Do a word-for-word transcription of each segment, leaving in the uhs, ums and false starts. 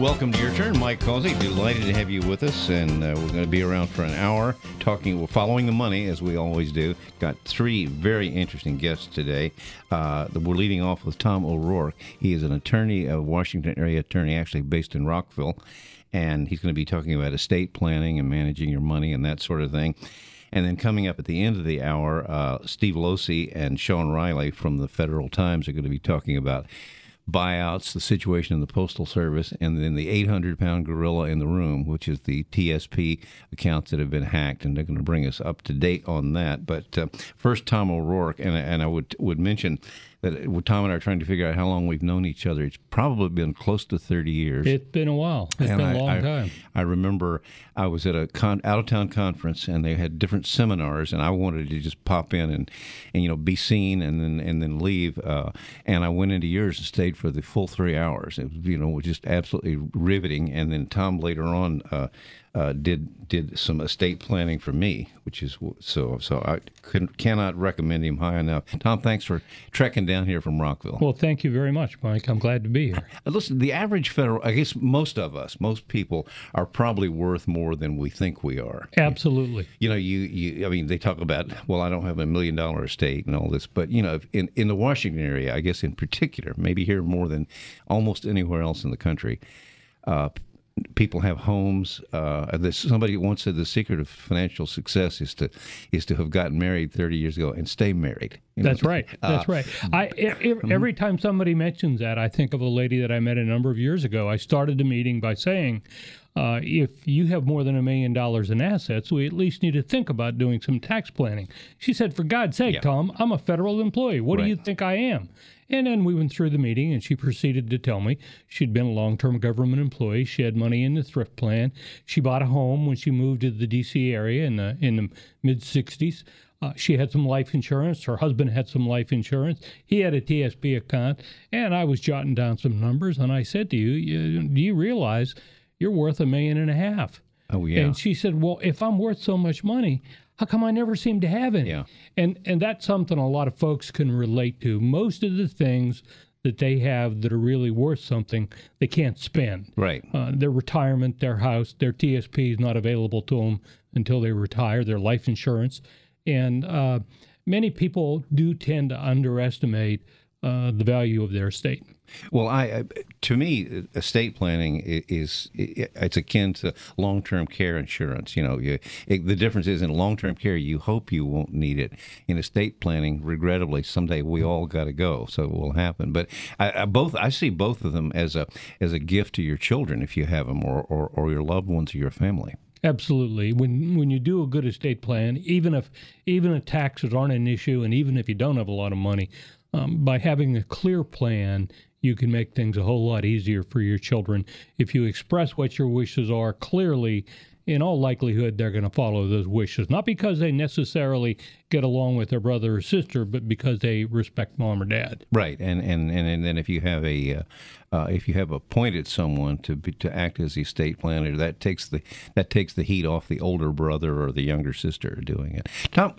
welcome to Your Turn. Mike Causey, delighted to have you with us, and uh, we're going to be around for an hour talking, we're following the money, as we always do. Got three very interesting guests today. Uh, we're leading off with Tom O'Rourke. He is an attorney, a Washington area attorney, actually based in Rockville, and he's going to be talking about estate planning and managing your money and that sort of thing. And then coming up at the end of the hour, uh, Steve Losey and Sean Riley from the Federal Times are going to be talking about buyouts, the situation in the Postal Service, and then the eight hundred pound gorilla in the room, which is the T S P accounts that have been hacked, and they're going to bring us up to date on that. But uh, first, Tom O'Rourke, and, and I would would mention that Tom and I are trying to figure out how long we've known each other. It's probably been close to thirty years. It's been a while. It's and been I, a long I, time. I remember I was at a con, out-of-town conference, and they had different seminars, and I wanted to just pop in and, and you know, be seen and then and then leave. Uh, and I went into yours and stayed for the full three hours. It was, you know, just absolutely riveting. And then Tom later on uh, uh, did did some estate planning for me, which is so so I couldn't cannot recommend him high enough. Tom, thanks for trekking down here from Rockville. Well, thank you very much, Mike. I'm glad to be here. Uh, listen, the average federal, I guess most of us, most people are probably worth more than we think we are. Absolutely. You know, you, you I mean, they talk about, well, I don't have a million dollar estate and all this, but, you know, in, in the Washington area, I guess in particular, maybe here more than almost anywhere else in the country, uh, people have homes. Uh, this, somebody once said the secret of financial success is to is to have gotten married thirty years ago and stay married. You know? That's right. That's uh, right. I, every time somebody mentions that, I think of a lady that I met a number of years ago. I started the meeting by saying, uh, if you have more than a million dollars in assets, we at least need to think about doing some tax planning. She said, for God's sake, yeah. Tom, I'm a federal employee. What right. do you think I am? And then we went through the meeting, and she proceeded to tell me she'd been a long-term government employee. She had money in the thrift plan. She bought a home when she moved to the D C area in the, in the mid-sixties. Uh, she had some life insurance. Her husband had some life insurance. He had a T S P account. And I was jotting down some numbers, and I said to you, you do you realize you're worth a million and a half? Oh, yeah. And she said, well, if I'm worth so much money, how come I never seem to have any? Yeah. And and that's something a lot of folks can relate to. Most of the things that they have that are really worth something, they can't spend. Right. Uh, their retirement, their house, their T S P is not available to them until they retire, their life insurance. And uh, many people do tend to underestimate uh, the value of their estate. Well, I, to me, estate planning is, it's akin to long-term care insurance. You know, you, it, the difference is in long-term care, you hope you won't need it. In estate planning, regrettably, someday we all got to go, so it will happen. But I, I both, I see both of them as a as a gift to your children if you have them, or or, or your loved ones or your family. Absolutely. When when you do a good estate plan, even if even if taxes aren't an issue, and even if you don't have a lot of money, um, by having a clear plan, you can make things a whole lot easier for your children. If you express what your wishes are clearly, in all likelihood, they're going to follow those wishes. Not because they necessarily get along with their brother or sister, but because they respect mom or dad. Right, and and, and, and then if you have a uh, uh, if you have appointed someone to be, to act as the estate planner, that takes the that takes the heat off the older brother or the younger sister doing it. Tom,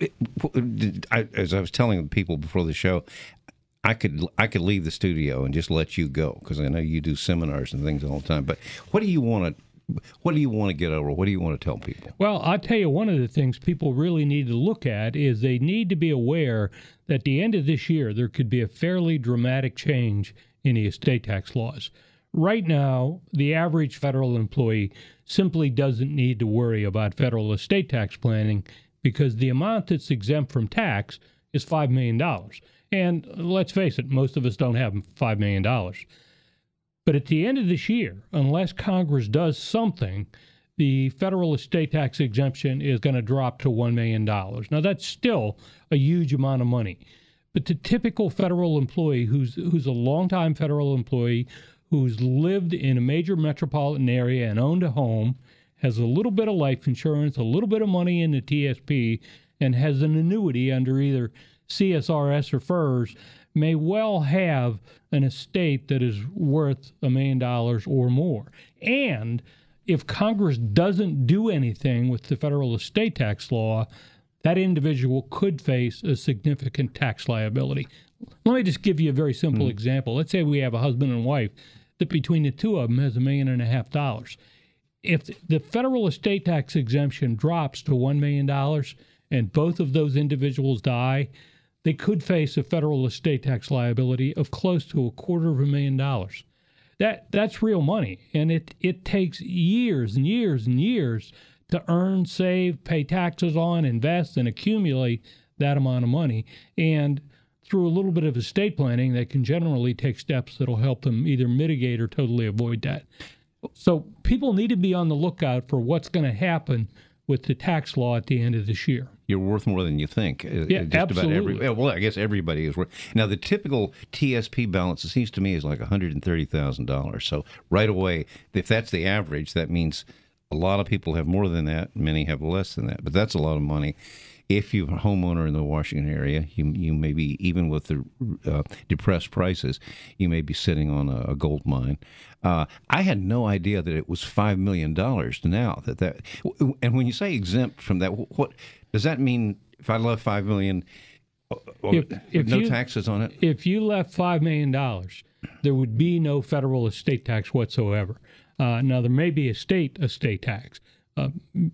it, I, as I was telling people before the show, I could I could leave the studio and just let you go because I know you do seminars and things all the time. But what do you want to what do you want to get over? What do you want to tell people? Well, I'll tell you, one of the things people really need to look at is they need to be aware that at the end of this year there could be a fairly dramatic change in the estate tax laws. Right now, the average federal employee simply doesn't need to worry about federal estate tax planning because the amount that's exempt from tax is five million dollars. And let's face it, most of us don't have five million dollars. But at the end of this year, unless Congress does something, the federal estate tax exemption is going to drop to one million dollars. Now, that's still a huge amount of money. But the typical federal employee who's who's a longtime federal employee, who's lived in a major metropolitan area and owned a home, has a little bit of life insurance, a little bit of money in the T S P, and has an annuity under either C S R S or FERS, may well have an estate that is worth a million dollars or more. And if Congress doesn't do anything with the federal estate tax law, that individual could face a significant tax liability. Let me just give you a very simple mm-hmm. example. Let's say we have a husband and wife. that between the two of them has a million and a half dollars. If the federal estate tax exemption drops to one million dollars and both of those individuals die, they could face a federal estate tax liability of close to a quarter of a million dollars. That that's real money, and it, it takes years and years and years to earn, save, pay taxes on, invest, and accumulate that amount of money. And through a little bit of estate planning, they can generally take steps that will help them either mitigate or totally avoid that. So people need to be on the lookout for what's going to happen with the tax law at the end of this year. You're worth more than you think. Yeah, Just absolutely. About every, well, I guess everybody is worth. Now, the typical T S P balance, it seems to me, is like one hundred thirty thousand dollars. So right away, if that's the average, that means a lot of people have more than that. Many have less than that. But that's a lot of money. If you're a homeowner in the Washington area, you you may be, even with the uh, depressed prices, you may be sitting on a, a gold mine. Uh, I had no idea that it was five million dollars now. That that, and when you say exempt from that, what does that mean? If I left five million dollars, if, if no you, taxes on it? If you left five million dollars, there would be no federal estate tax whatsoever. Uh, now, there may be a state estate tax. Uh,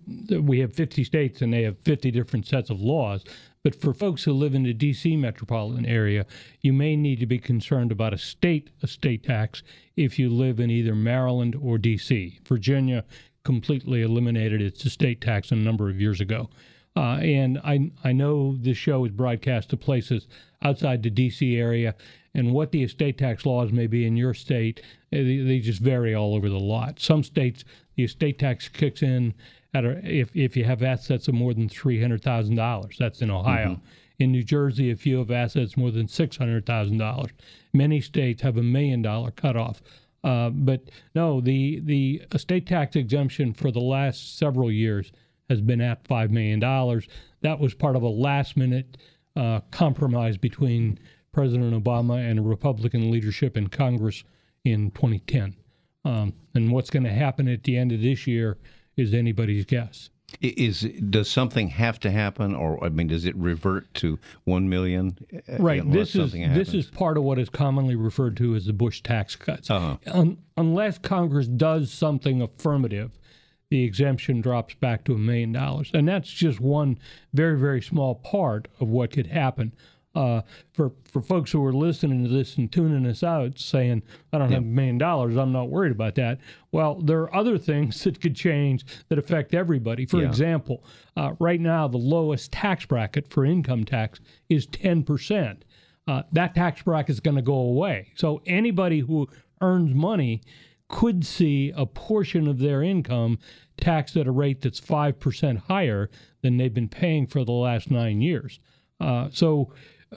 we have fifty states and they have fifty different sets of laws. But for folks who live in the D C metropolitan area, you may need to be concerned about a state estate tax if you live in either Maryland or D C. Virginia completely eliminated its estate tax a number of years ago. Uh, and I, I know this show is broadcast to places outside the D C area, and what the estate tax laws may be in your state, they, they just vary all over the lot. Some states, the estate tax kicks in at a, if if you have assets of more than three hundred thousand dollars. That's in Ohio. Mm-hmm. In New Jersey, if you have assets more than six hundred thousand dollars. Many states have a million dollar cutoff. Uh, but no, the the estate tax exemption for the last several years has been at five million dollars. That was part of a last-minute uh, compromise between President Obama and Republican leadership in Congress in twenty ten. Um, and what's going to happen at the end of this year is anybody's guess. Is does something have to happen, or I mean, does it revert to one million? Right. This is this is part of what is commonly referred to as the Bush tax cuts. Uh-huh. Un, unless Congress does something affirmative, the exemption drops back to a million dollars, and that's just one very very small part of what could happen. Uh, for for folks who are listening to this and tuning us out, saying, I don't yeah. have a million dollars, I'm not worried about that. Well, there are other things that could change that affect everybody. For yeah. example, uh, right now, the lowest tax bracket for income tax is ten percent. Uh, that tax bracket is going to go away. So anybody who earns money could see a portion of their income taxed at a rate that's five percent higher than they've been paying for the last nine years. Uh, so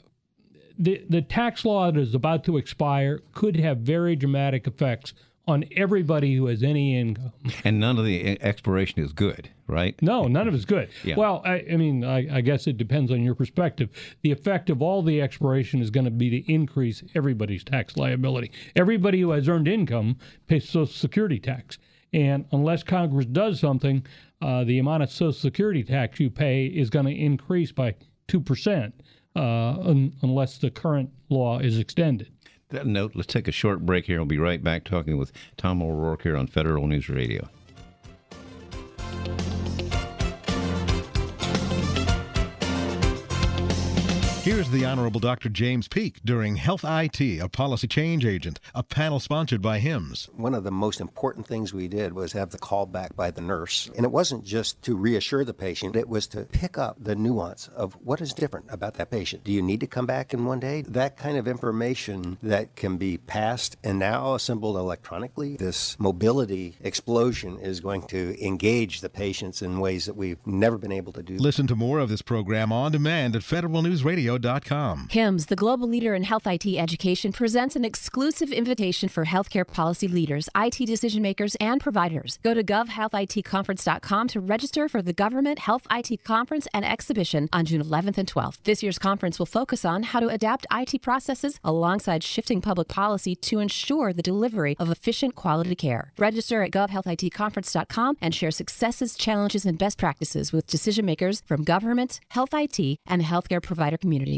The the tax law that is about to expire could have very dramatic effects on everybody who has any income. And none of the expiration is good, right? No, none of it's good. Yeah. Well, I, I mean, I, I guess it depends on your perspective. The effect of all the expiration is going to be to increase everybody's tax liability. Everybody who has earned income pays Social Security tax. And unless Congress does something, uh, the amount of Social Security tax you pay is going to increase by two percent. Uh, un- unless the current law is extended. That note, let's take a short break here. We'll be right back talking with Tom O'Rourke here on Federal News Radio. Here's the Honorable Doctor James Peake during Health I T, a policy change agent, a panel sponsored by H I M S. One of the most important things we did was have the call back by the nurse. And it wasn't just to reassure the patient, it was to pick up the nuance of what is different about that patient. Do you need to come back in one day? That kind of information that can be passed and now assembled electronically, this mobility explosion is going to engage the patients in ways that we've never been able to do. Listen to more of this program on demand at federal news radio dot com. H I M S, the global leader in health I T education, presents an exclusive invitation for healthcare policy leaders, I T decision makers, and providers. Go to gov health I T conference dot com to register for the Government Health I T Conference and Exhibition on June eleventh and twelfth. This year's conference will focus on how to adapt I T processes alongside shifting public policy to ensure the delivery of efficient quality care. Register at gov health I T conference dot com and share successes, challenges, and best practices with decision makers from government, health I T, and healthcare provider communities.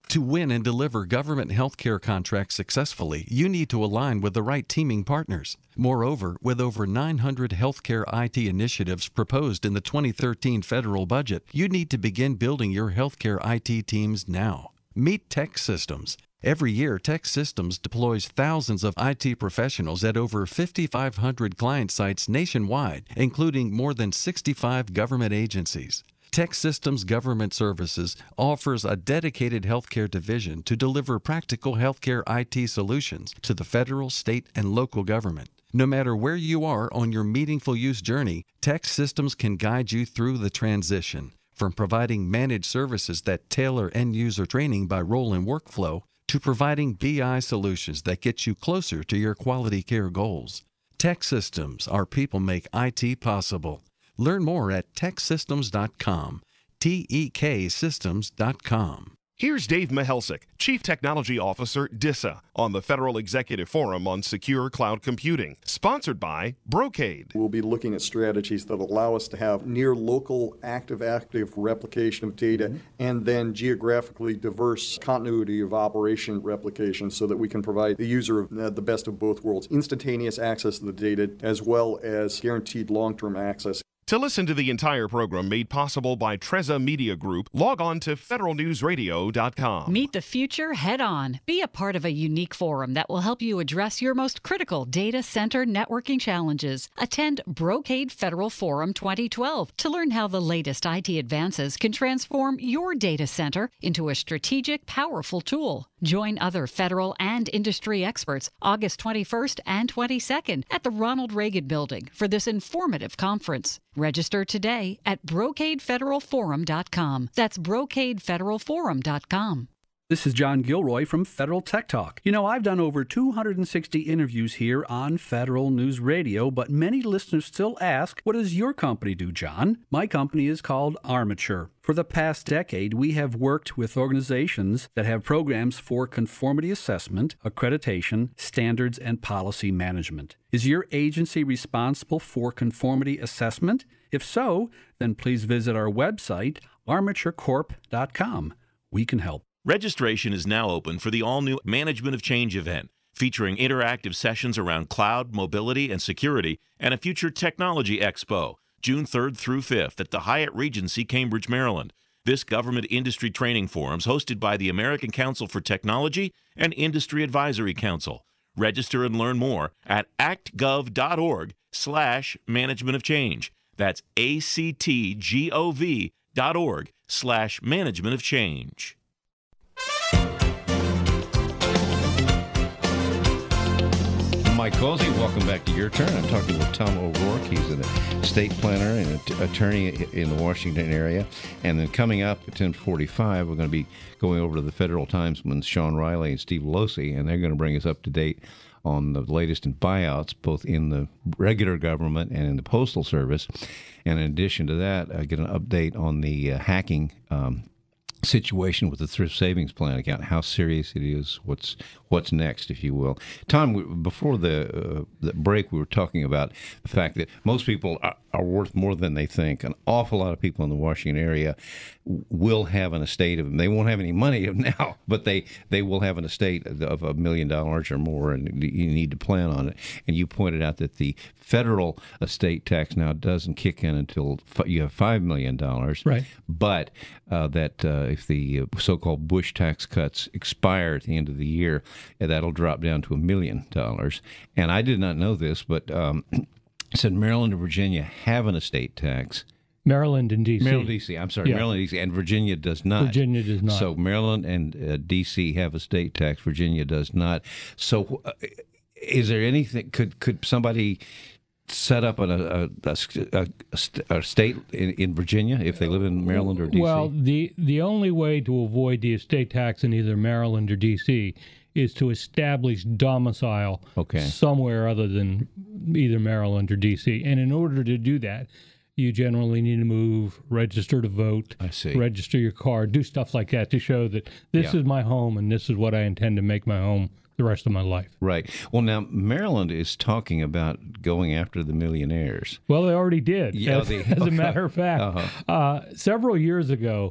To win and deliver government healthcare contracts successfully, you need to align with the right teaming partners. Moreover, with over nine hundred healthcare I T initiatives proposed in the twenty thirteen federal budget, you need to begin building your healthcare I T teams now. Meet TEKsystems. Every year, TEKsystems deploys thousands of I T professionals at over fifty-five hundred client sites nationwide, including more than sixty-five government agencies. TEKsystems Government Services offers a dedicated healthcare division to deliver practical healthcare I T solutions to the federal, state, and local government. No matter where you are on your meaningful use journey, TEKsystems can guide you through the transition. From providing managed services that tailor end-user training by role and workflow, to providing B I solutions that get you closer to your quality care goals. TEKsystems, our people make I T possible. Learn more at tek systems dot com, T E K systems dot com. Here's Dave Mihelsik, Chief Technology Officer, DISA, on the Federal Executive Forum on Secure Cloud Computing, sponsored by Brocade. We'll be looking at strategies that allow us to have near local active-active replication of data and then geographically diverse continuity of operation replication so that we can provide the user of, uh, the best of both worlds, instantaneous access to the data as well as guaranteed long-term access. To listen to the entire program made possible by Treza Media Group, log on to federal news radio dot com. Meet the future head on. Be a part of a unique forum that will help you address your most critical data center networking challenges. Attend Brocade Federal Forum twenty twelve to learn how the latest I T advances can transform your data center into a strategic, powerful tool. Join other federal and industry experts August twenty-first and twenty-second at the Ronald Reagan Building for this informative conference. Register today at brocade federal forum dot com. That's brocade federal forum dot com. This is John Gilroy from Federal Tech Talk. You know, I've done over two hundred sixty interviews here on Federal News Radio, but many listeners still ask, what does your company do, John? My company is called Armature. For the past decade, we have worked with organizations that have programs for conformity assessment, accreditation, standards, and policy management. Is your agency responsible for conformity assessment? If so, then please visit our website, armature corp dot com. We can help. Registration is now open for the all-new Management of Change event, featuring interactive sessions around cloud, mobility, and security, and a future technology expo, June third through fifth at the Hyatt Regency, Cambridge, Maryland. This government industry training forum is hosted by the American Council for Technology and Industry Advisory Council. Register and learn more at actgov.org slash management of change. That's A-C-T-G-O-V dot org slash management of change. Mike Causey, welcome back to Your Turn. I'm talking with Tom O'Rourke. He's an estate planner and an attorney in the Washington area. And then coming up at ten forty-five, we're going to be going over to the Federal Times with Sean Riley and Steve Losi, and they're going to bring us up to date on the latest in buyouts, both in the regular government and in the Postal Service. And in addition to that, I get an update on the uh, hacking um, situation with the Thrift Savings Plan account, how serious it is, what's what's next, if you will. Tom, before the, uh, the break, we were talking about the fact that most people are, are worth more than they think. An awful lot of people in the Washington area will have an estate of them. They won't have any money now, but they, they will have an estate of a million dollars or more, and you need to plan on it. And you pointed out that the federal estate tax now doesn't kick in until you have five million dollars. Right. But uh, that uh, if the so-called Bush tax cuts expire at the end of the year, that'll drop down to a million dollars. And I did not know this, but um, it said Maryland and Virginia have an estate tax. Maryland and D C Maryland, D C I'm sorry, yeah. Maryland, D C and Virginia does not. Virginia does not. So Maryland and uh, D C have a state tax. Virginia does not. So uh, is there anything, could could somebody set up an, a, a, a, a state in, in Virginia if they live in Maryland or D C? Well, the, the only way to avoid the estate tax in either Maryland or D C is to establish domicile okay. somewhere other than either Maryland or D C. And in order to do that, you generally need to move, register to vote, I see. register your car, do stuff like that to show that this yeah. is my home and this is what I intend to make my home the rest of my life. Right. Well, now, Maryland is talking about going after the millionaires. Well, they already did. Yeah, as, they, as a matter of fact, uh-huh. uh, several years ago,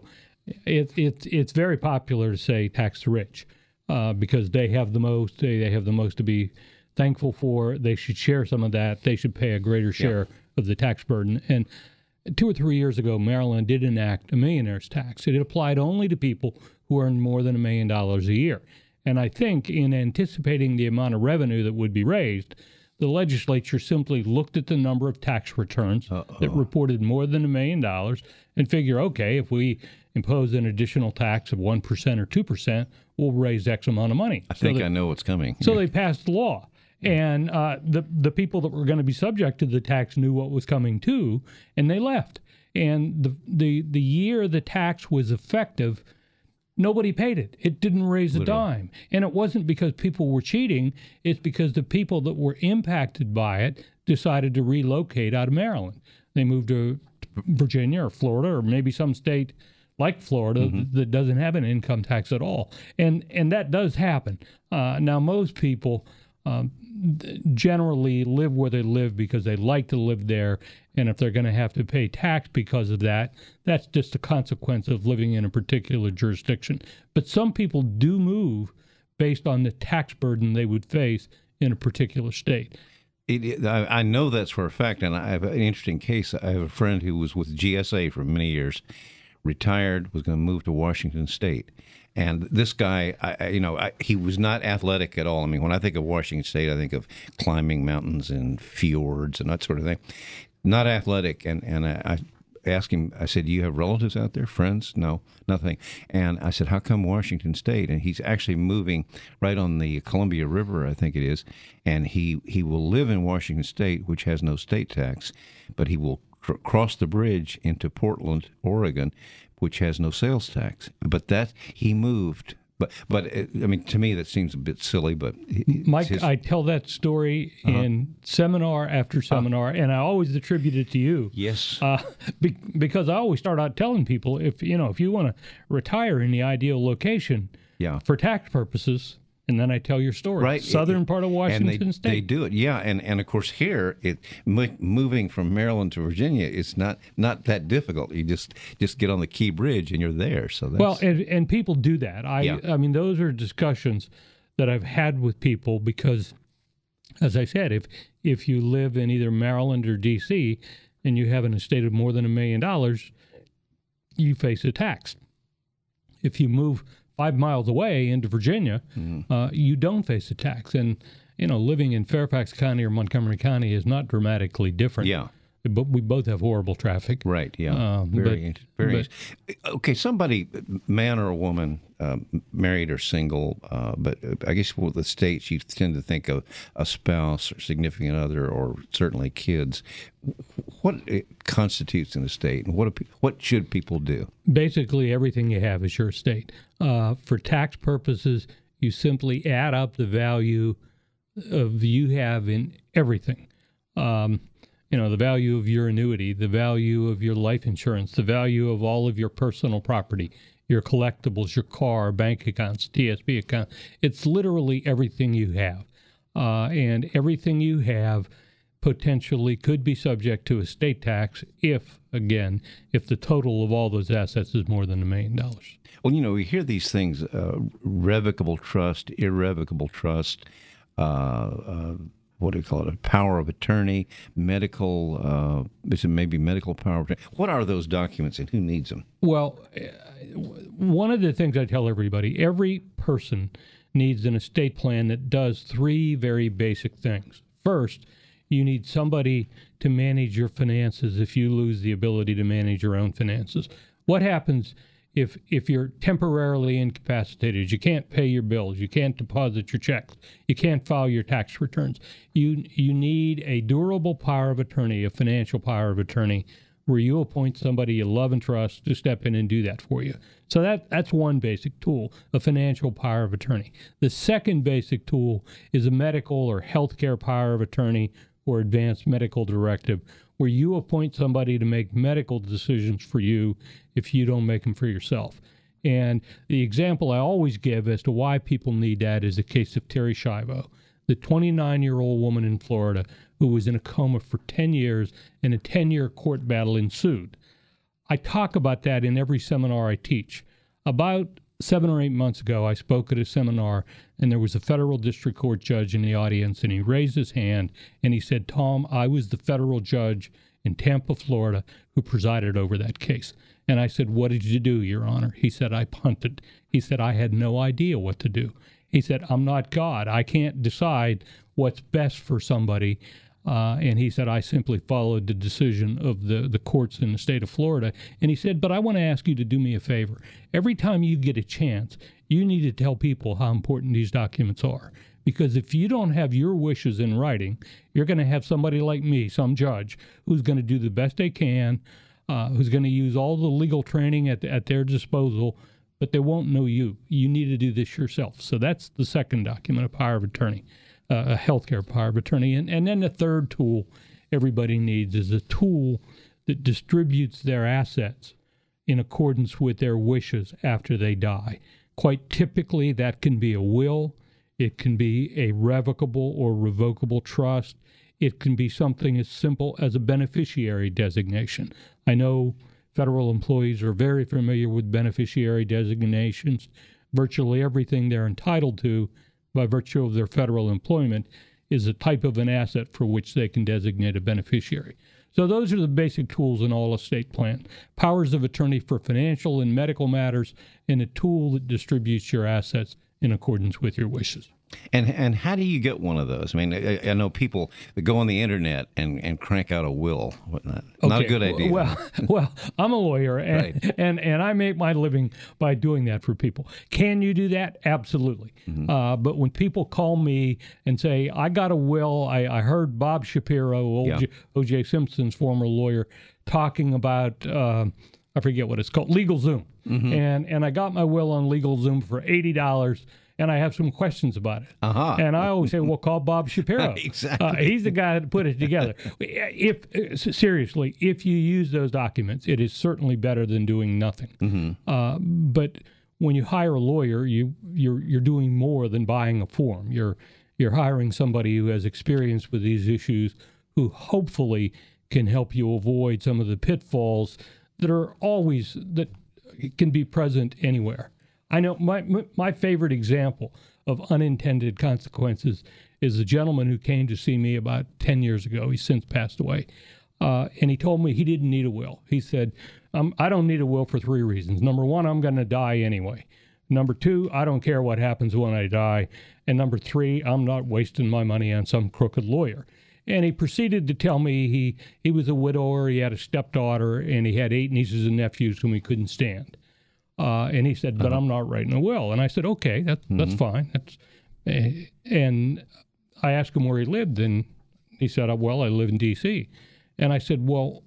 it, it, it's very popular to say tax the rich uh, because they have the most, they, they have the most to be thankful for. They should share some of that. They should pay a greater share yeah. of the tax burden. And two or three years ago, Maryland did enact a millionaire's tax. It applied only to people who earned more than a million dollars a year. And I think in anticipating the amount of revenue that would be raised, the legislature simply looked at the number of tax returns Uh-oh. that reported more than a million dollars and figure, okay, if we impose an additional tax of one percent or two percent, we'll raise X amount of money. I think so they, I know what's coming. So they passed the law. And uh, the the people that were going to be subject to the tax knew what was coming too, and they left. And the the, the year the tax was effective, nobody paid it. It didn't raise a Literally. dime. And it wasn't because people were cheating. It's because the people that were impacted by it decided to relocate out of Maryland. They moved to Virginia or Florida or maybe some state like Florida mm-hmm. that doesn't have an income tax at all. And and that does happen. Uh, now, most people um, generally live where they live because they like to live there. And if they're going to have to pay tax because of that, that's just a consequence of living in a particular jurisdiction. But some people do move based on the tax burden they would face in a particular state. It, it, I, I know that's for a fact, and I have an interesting case. I have a friend who was with G S A for many years, retired, was going to move to Washington State. And this guy, I, you know, I, he was not athletic at all. I mean, when I think of Washington State, I think of climbing mountains and fjords and that sort of thing. Not athletic. And, and I, I asked him, I said, do you have relatives out there, friends? No, nothing. And I said, how come Washington State? And he's actually moving right on the Columbia River, I think it is. And he, he will live in Washington State, which has no state tax, but he will cr- cross the bridge into Portland, Oregon, which has no sales tax. But that he moved. But, but it, I mean, to me, that seems a bit silly. But Mike, his... I tell that story uh-huh. in seminar after seminar, uh, and I always attribute it to you. Yes. Uh, be, because I always start out telling people, if you know, if you want to retire in the ideal location yeah. for tax purposes, and then I tell your story. Right. Southern it, part of Washington and they, State. They do it, yeah. And, and of course, here, it moving from Maryland to Virginia, it's not, not that difficult. You just just get on the Key Bridge and you're there. So that's... Well, and, and people do that. I yeah. I mean, those are discussions that I've had with people because, as I said, if if you live in either Maryland or D C and you have an estate of more than a million dollars, you face a tax. If you move five miles away into Virginia, mm-hmm. uh, you don't face a tax. And, you know, living in Fairfax County or Montgomery County is not dramatically different. Yeah. But we both have horrible traffic. Right, yeah. Uh, very, but, very but, Okay, somebody, man or a woman, uh, married or single, uh, but I guess with the states, you tend to think of a spouse or significant other or certainly kids. What constitutes an estate, and what do, what should people do? Basically, everything you have is your estate. Uh, for tax purposes, you simply add up the value of you have in everything. Um, you know, the value of your annuity, the value of your life insurance, the value of all of your personal property, your collectibles, your car, bank accounts, T S B account. It's literally everything you have. Uh, and everything you have potentially could be subject to estate tax if, again, if the total of all those assets is more than a million dollars. Well, you know, we hear these things, uh, revocable trust, irrevocable trust, uh, uh, what do you call it, a power of attorney, medical, uh, maybe medical power of attorney. What are those documents and who needs them? Well, one of the things I tell everybody, every person needs an estate plan that does three very basic things. First, you need somebody to manage your finances if you lose the ability to manage your own finances. What happens if if you're temporarily incapacitated? You can't pay your bills, you can't deposit your checks, you can't file your tax returns. You you need a durable power of attorney, a financial power of attorney, where you appoint somebody you love and trust to step in and do that for you. So that that's one basic tool, a financial power of attorney. The second basic tool is a medical or healthcare power of attorney or advanced medical directive, where you appoint somebody to make medical decisions for you if you don't make them for yourself. And the example I always give as to why people need that is the case of Terri Schiavo, the twenty-nine-year-old woman in Florida who was in a coma for ten years and a ten-year court battle ensued. I talk about that in every seminar I teach. About seven or eight months ago, I spoke at a seminar, and there was a federal district court judge in the audience, and he raised his hand, and he said, Tom, I was the federal judge in Tampa, Florida, who presided over that case. And I said, what did you do, Your Honor? He said, I punted. He said, I had no idea what to do. He said, I'm not God. I can't decide what's best for somebody. Uh, and he said, I simply followed the decision of the, the courts in the state of Florida. And he said, but I want to ask you to do me a favor. Every time you get a chance, you need to tell people how important these documents are. Because if you don't have your wishes in writing, you're going to have somebody like me, some judge, who's going to do the best they can, uh, who's going to use all the legal training at, at their disposal, but they won't know you. You need to do this yourself. So that's the second document, a power of attorney. Uh, a healthcare power of attorney. And, and then the third tool everybody needs is a tool that distributes their assets in accordance with their wishes after they die. Quite typically, that can be a will. It can be a revocable or revocable trust. It can be something as simple as a beneficiary designation. I know federal employees are very familiar with beneficiary designations. Virtually everything they're entitled to by virtue of their federal employment is a type of an asset for which they can designate a beneficiary. So those are the basic tools in all estate plan. Powers of attorney for financial and medical matters, and a tool that distributes your assets in accordance with your wishes. And and how do you get one of those? I mean, I, I know people that go on the internet and, and crank out a will. Whatnot. Okay. Not a good idea. Well, well, I'm a lawyer, and, right. and and I make my living by doing that for people. Can you do that? Absolutely. Mm-hmm. Uh, but when people call me and say, I got a will, I, I heard Bob Shapiro, Yeah. O J Simpson's former lawyer, talking about, uh, I forget what it's called, LegalZoom. Mm-hmm. And, and I got my will on LegalZoom for eighty dollars. And I have some questions about it. Uh-huh. And I always say, well, call Bob Shapiro. Exactly. Uh, he's the guy that put it together. If uh, seriously, if you use those documents, it is certainly better than doing nothing. Mm-hmm. Uh, but when you hire a lawyer, you you're you're doing more than buying a form. You're you're hiring somebody who has experience with these issues, who hopefully can help you avoid some of the pitfalls that are always that can be present anywhere. I know my my favorite example of unintended consequences is a gentleman who came to see me about ten years ago. He's since passed away. Uh, and he told me he didn't need a will. He said, um, I don't need a will for three reasons. Number one, I'm going to die anyway. Number two, I don't care what happens when I die. And number three, I'm not wasting my money on some crooked lawyer. And he proceeded to tell me he, he was a widower, he had a stepdaughter, and he had eight nieces and nephews whom he couldn't stand. Uh, and he said, but uh-huh. I'm not writing a will. And I said, okay, that's mm-hmm. that's fine. That's, uh, and I asked him where he lived, and he said, well, I live in D C And I said, well,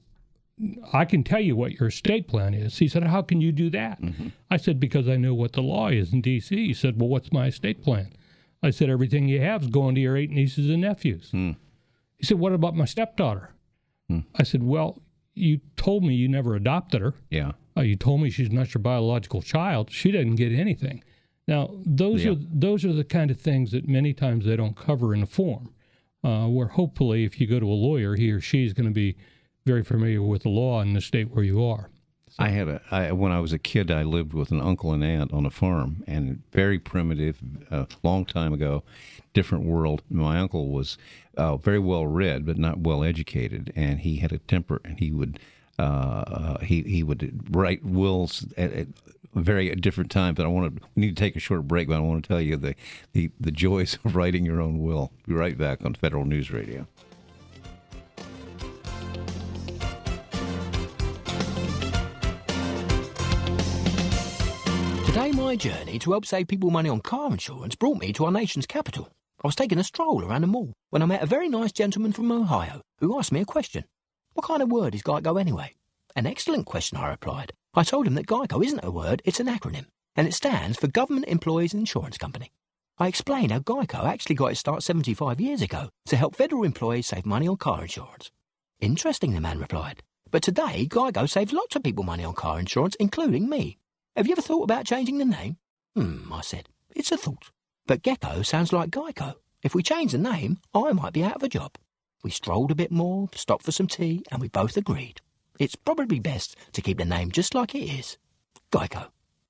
I can tell you what your estate plan is. He said, how can you do that? Mm-hmm. I said, because I know what the law is in D C He said, well, what's my estate plan? I said, everything you have is going to your eight nieces and nephews. Mm. He said, what about my stepdaughter? Mm. I said, well, you told me you never adopted her. Yeah. Uh, you told me she's not your biological child. She doesn't get anything. Now, those yeah. are those are the kind of things that many times they don't cover in a form, uh, where hopefully if you go to a lawyer, he or she is going to be very familiar with the law in the state where you are. So. I had a I, when I was a kid, I lived with an uncle and aunt on a farm, and very primitive, a uh, long time ago, different world. My uncle was uh, very well read, but not well educated, and he had a temper, and he would uh, he he would write wills at, at very at different times. But I want to we need to take a short break, but I want to tell you the the, the joys of writing your own will. Be right back on Federal News Radio. Today, my journey to help save people money on car insurance brought me to our nation's capital. I was taking a stroll around the mall when I met a very nice gentleman from Ohio who asked me a question. What kind of word is GEICO anyway? An excellent question, I replied. I told him that GEICO isn't a word, it's an acronym, and it stands for Government Employees Insurance Company. I explained how GEICO actually got its start seventy-five years ago to help federal employees save money on car insurance. Interesting, the man replied. But today, GEICO saves lots of people money on car insurance, including me. Have you ever thought about changing the name? Hmm, I said. It's a thought. But Gecko sounds like Geico. If we change the name, I might be out of a job. We strolled a bit more, stopped for some tea, and we both agreed. it's probably best to keep the name just like it is. Geico.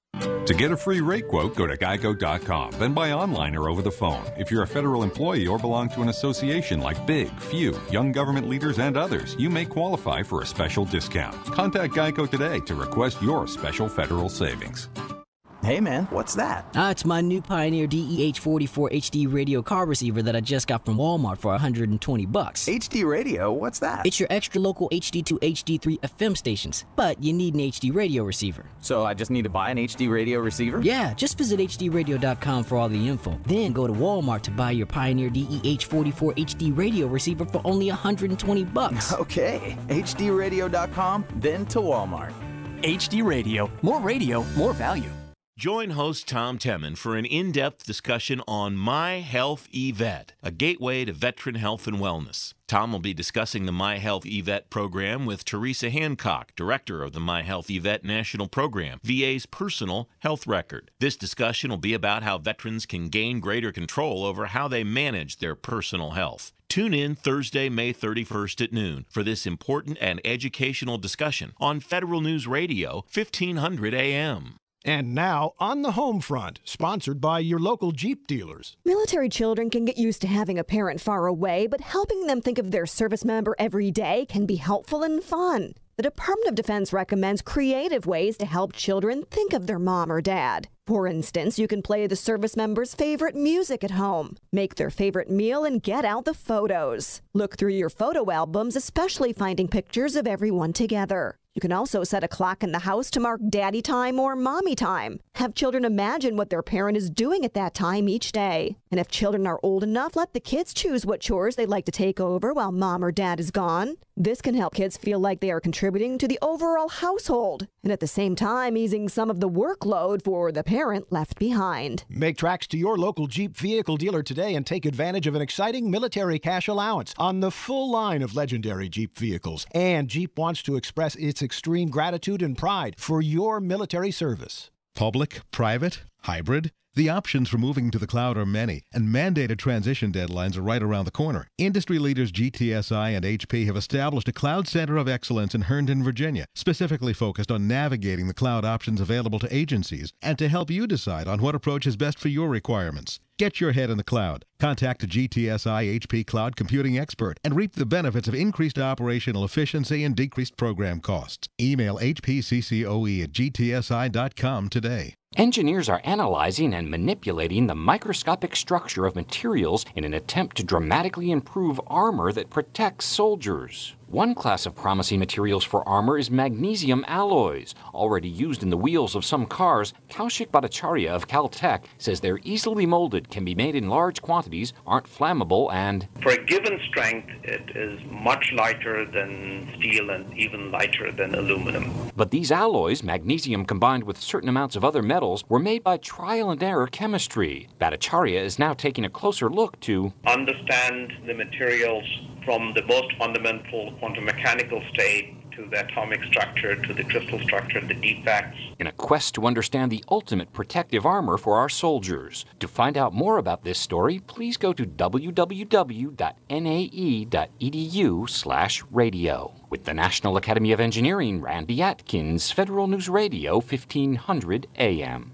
To get a free rate quote, go to geico dot com, then buy online or over the phone. If you're a federal employee or belong to an association like Big, Few, Young Government Leaders, and others, you may qualify for a special discount. Contact Geico today to request your special federal savings. Hey man, what's that? Ah, it's my new Pioneer D E H forty-four H D radio car receiver that I just got from Walmart for one hundred twenty bucks. H D radio? What's that? It's your extra local H D two, H D three F M stations, but you need an H D radio receiver. So I just need to buy an H D radio receiver? Yeah, just visit H D radio dot com for all the info. Then go to Walmart to buy your Pioneer D E H forty-four H D radio receiver for only one hundred twenty bucks. Okay, H D radio dot com, then to Walmart. H D Radio. More radio, more value. Join host Tom Temin for an in-depth discussion on My Health eVet, a gateway to veteran health and wellness. Tom will be discussing the My Health eVet program with Teresa Hancock, director of the My Health eVet National Program, V A's personal health record. This discussion will be about how veterans can gain greater control over how they manage their personal health. Tune in Thursday, May thirty-first at noon for this important and educational discussion on Federal News Radio, fifteen hundred A M. And now, On the Home Front, sponsored by your local Jeep dealers. Military children can get used to having a parent far away, but helping them think of their service member every day can be helpful and fun. The Department of Defense recommends creative ways to help children think of their mom or dad. For instance, you can play the service member's favorite music at home, make their favorite meal, and get out the photos. Look through your photo albums, especially finding pictures of everyone together. You can also set a clock in the house to mark daddy time or mommy time. Have children imagine what their parent is doing at that time each day. And if children are old enough, let the kids choose what chores they'd like to take over while mom or dad is gone. This can help kids feel like they are contributing to the overall household, and at the same time easing some of the workload for the parent left behind. Make tracks to your local Jeep vehicle dealer today and take advantage of an exciting military cash allowance on the full line of legendary Jeep vehicles. And Jeep wants to express its extreme gratitude and pride for your military service. Public, private, hybrid. The options for moving to the cloud are many, and mandated transition deadlines are right around the corner. Industry leaders G T S I and H P have established a cloud center of excellence in Herndon, Virginia, specifically focused on navigating the cloud options available to agencies and to help you decide on what approach is best for your requirements. Get your head in the cloud. Contact a G T S I H P cloud computing expert and reap the benefits of increased operational efficiency and decreased program costs. Email H P C C O E at G T S I dot com today. Engineers are analyzing and manipulating the microscopic structure of materials in an attempt to dramatically improve armor that protects soldiers. One class of promising materials for armor is magnesium alloys. Already used in the wheels of some cars, Kaushik Bhattacharya of Caltech says they're easily molded, can be made in large quantities, aren't flammable, and for a given strength, it is much lighter than steel and even lighter than aluminum. But these alloys, magnesium combined with certain amounts of other metals, were made by trial and error chemistry. Bhattacharya is now taking a closer look to understand the materials from the most fundamental quantum mechanical state to the atomic structure, to the crystal structure, the defects. In a quest to understand the ultimate protective armor for our soldiers. To find out more about this story, please go to w w w dot n a e dot e d u slash radio. With the National Academy of Engineering, Randy Atkins, Federal News Radio, fifteen hundred A M.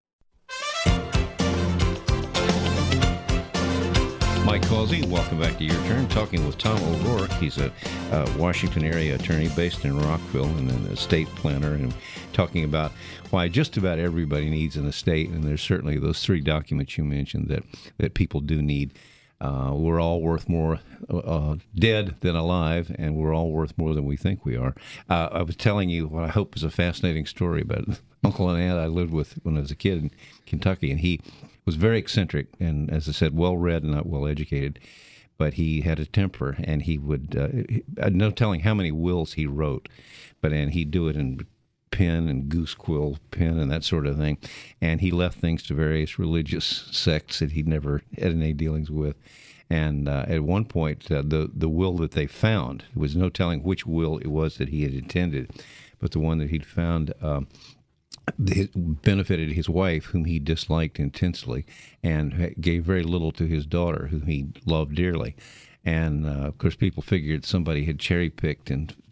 Mike Causey, welcome back to Your Turn. Talking with Tom O'Rourke. He's a uh, Washington area attorney based in Rockville and an estate planner, and talking about why just about everybody needs an estate. And there's certainly those three documents you mentioned that, that people do need. Uh, we're all worth more uh, dead than alive, and we're all worth more than we think we are. Uh, I was telling you what I hope is a fascinating story about Uncle and Aunt I lived with when I was a kid in Kentucky, and he was very eccentric and, as I said, well-read and not well-educated, but he had a temper, and he would, uh, he, no telling how many wills he wrote, but and he'd do it in pen and goose quill pen and that sort of thing, and he left things to various religious sects that he'd never had any dealings with. And uh, at one point, uh, the the will that they found, there was no telling which will it was that he had intended, but the one that he'd found um, benefited his wife, whom he disliked intensely, and gave very little to his daughter, whom he loved dearly. And, uh, of course, people figured somebody had cherry-picked and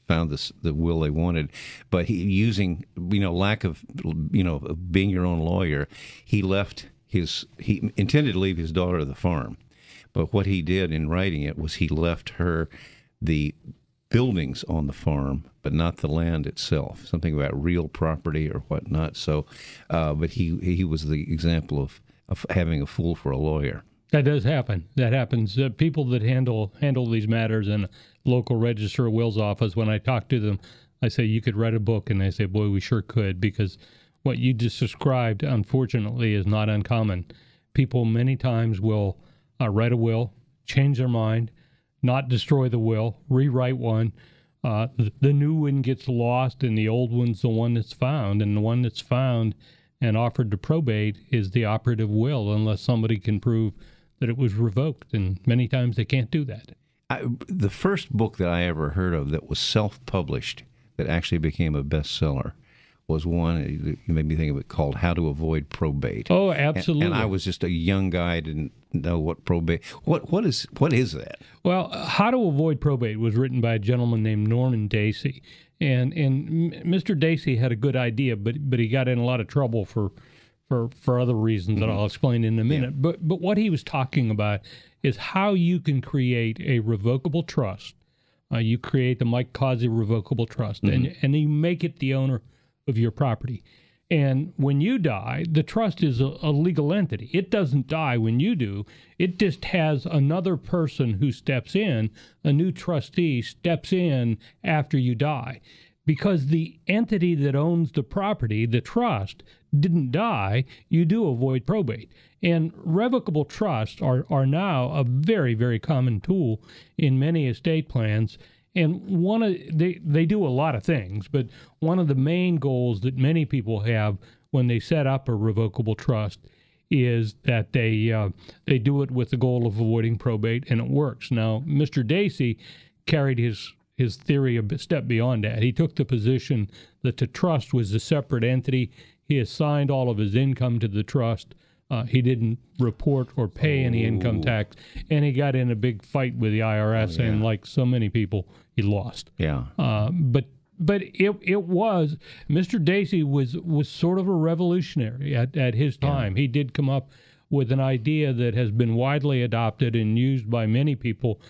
found this the will they wanted, but he using you know lack of you know of being your own lawyer, he left his he intended to leave his daughter the farm, but what he did in writing it was he left her the buildings on the farm, but not the land itself. Something about real property or whatnot. So, uh, but he he was the example of, of having a fool for a lawyer. That does happen. That happens. Uh, people that handle handle these matters in a local register of wills office, when I talk to them, I say, you could write a book, and they say, boy, we sure could, because what you just described, unfortunately, is not uncommon. People many times will uh, write a will, change their mind, not destroy the will, rewrite one. Uh, the, the new one gets lost, and the old one's the one that's found, and the one that's found and offered to probate is the operative will, unless somebody can prove that it was revoked, and many times they can't do that. I, the first book that I ever heard of that was self-published that actually became a bestseller was one, you made me think of it, called How to Avoid Probate. Oh, absolutely. And, and I was just a young guy, I didn't know what probate, what what is what is that? Well, How to Avoid Probate was written by a gentleman named Norman Dacey. And and Mister Dacey had a good idea, but but he got in a lot of trouble for for, for other reasons mm-hmm. that I'll explain in a minute. Yeah. But but what he was talking about is how you can create a revocable trust. Uh, you create the Mike Causey Revocable Trust, mm-hmm. and and you make it the owner of your property. And when you die, the trust is a, a legal entity. It doesn't die when you do. It just has another person who steps in, a new trustee steps in after you die. Because the entity that owns the property, the trust, didn't die, you do avoid probate. And revocable trusts are, are now a very, very common tool in many estate plans. And one of they they do a lot of things, but one of the main goals that many people have when they set up a revocable trust is that they uh, they do it with the goal of avoiding probate, and it works. Now, Mister Dacey carried his his theory a step beyond that. He took the position that the trust was a separate entity. He assigned all of his income to the trust. Uh, he didn't report or pay any income tax, and he got in a big fight with the I R S, oh, yeah. and like so many people, he lost. Yeah. Uh, but but it it was, Mister Dacey was was sort of a revolutionary at, at his time. Yeah. He did come up with an idea that has been widely adopted and used by many people.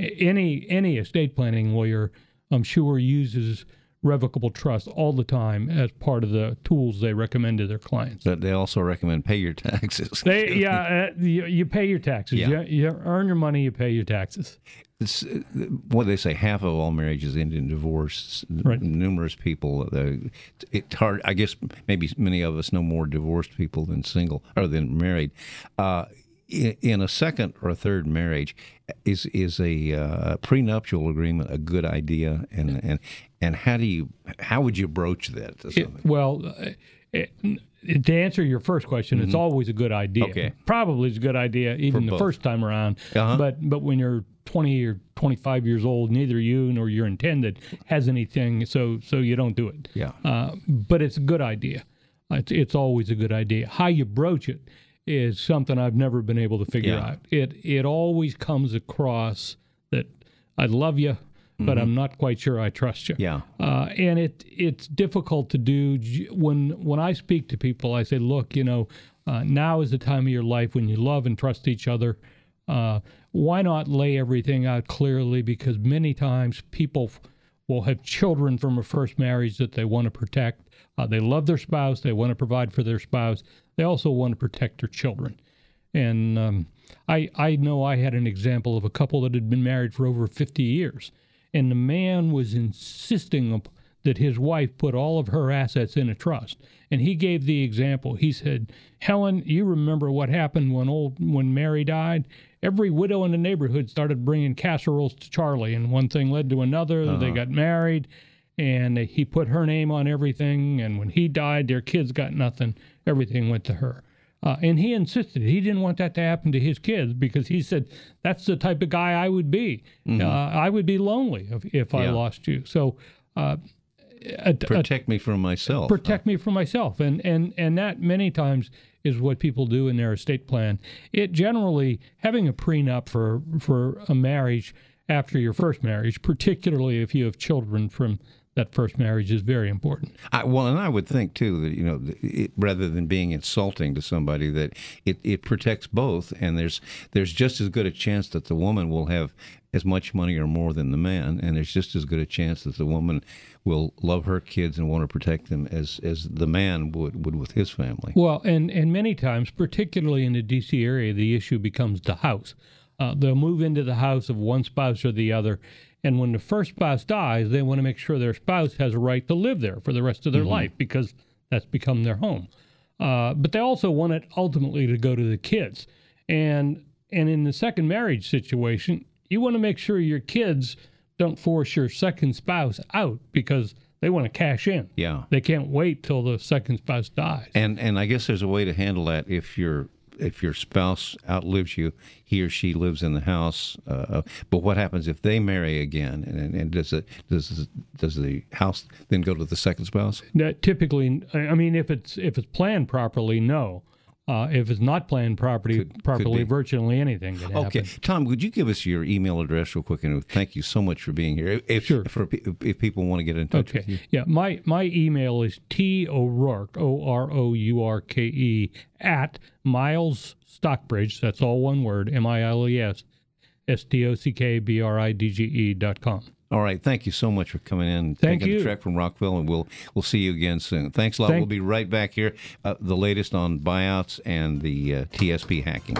Any any estate planning lawyer, I'm sure, uses revocable trust all the time as part of the tools they recommend to their clients. But they also recommend pay your taxes. they, yeah, uh, you, you pay your taxes. Yeah. You, you earn your money, you pay your taxes. It's, what they say, half of all marriages end in divorce. Right. Numerous people, uh, it's hard. I guess maybe many of us know more divorced people than single or than married. Uh, in, in a second or a third marriage, is is a uh, prenuptial agreement a good idea? And and and how do you how would you broach that? To it, well, uh, it, to answer your first question, mm-hmm. it's always a good idea. Okay. Probably is a good idea even the first time around. Uh-huh. But but when you're twenty or twenty-five years old, neither you nor your intended has anything, so so you don't do it. Yeah. Uh, but it's a good idea. It's it's always a good idea. How you broach it is something I've never been able to figure yeah. out. It it always comes across that I love you, but mm-hmm. I'm not quite sure I trust you. Yeah. Uh, and it it's difficult to do. When when I speak to people, I say, look, you know, uh, now is the time of your life when you love and trust each other. Uh, why not lay everything out clearly? Because many times people f- will have children from a first marriage that they want to protect. Uh, they love their spouse. They want to provide for their spouse. They also want to protect their children. And um, I I know I had an example of a couple that had been married for over fifty years. And the man was insisting that his wife put all of her assets in a trust. And he gave the example. He said, Helen, you remember what happened when old when Mary died? Every widow in the neighborhood started bringing casseroles to Charlie, and one thing led to another. Uh-huh. They got married, and he put her name on everything. And when he died, their kids got nothing. Everything went to her. Uh, and he insisted. He didn't want that to happen to his kids because he said, that's the type of guy I would be. Mm-hmm. Uh, I would be lonely if, if I yeah. lost you. So uh, a, protect a, me from myself. Protect me from myself. And, and, and that many times is what people do in their estate plan. It generally, having a prenup for, for a marriage after your first marriage, particularly if you have children from that first marriage, is very important. I, well, and I would think, too, that, you know, it, rather than being insulting to somebody, that it, it protects both, and there's there's just as good a chance that the woman will have as much money or more than the man, and there's just as good a chance that the woman will love her kids and want to protect them as, as the man would, would with his family. Well, and, and many times, particularly in the D C area, the issue becomes the house. Uh, they'll move into the house of one spouse or the other, and when the first spouse dies, they want to make sure their spouse has a right to live there for the rest of their mm-hmm. life, because that's become their home. Uh, but they also want it ultimately to go to the kids. And and in the second marriage situation, you want to make sure your kids don't force your second spouse out because they want to cash in. Yeah. They can't wait till the second spouse dies. And and I guess there's a way to handle that if you're if your spouse outlives you, he or she lives in the house. Uh, but what happens if they marry again? And, and does it does does the house then go to the second spouse? That typically, I mean, if it's if it's planned properly, no. Uh, if it's not planned properly, could, properly, could virtually anything could happen. Okay, Tom, would you give us your email address real quick? And thank you so much for being here. If, sure. For, if people want to get in touch okay. with you. Yeah, my my email is T O'Rourke, O R O U R K E, at Miles Stockbridge, that's all one word, M I L E S, S T O C K B R I D G E dot com. All right. Thank you so much for coming in. Thank taking you. the trek from Rockville, and we'll we'll see you again soon. Thanks a lot. Thank we'll be right back here. Uh, the latest on buyouts and the uh, T S P hacking.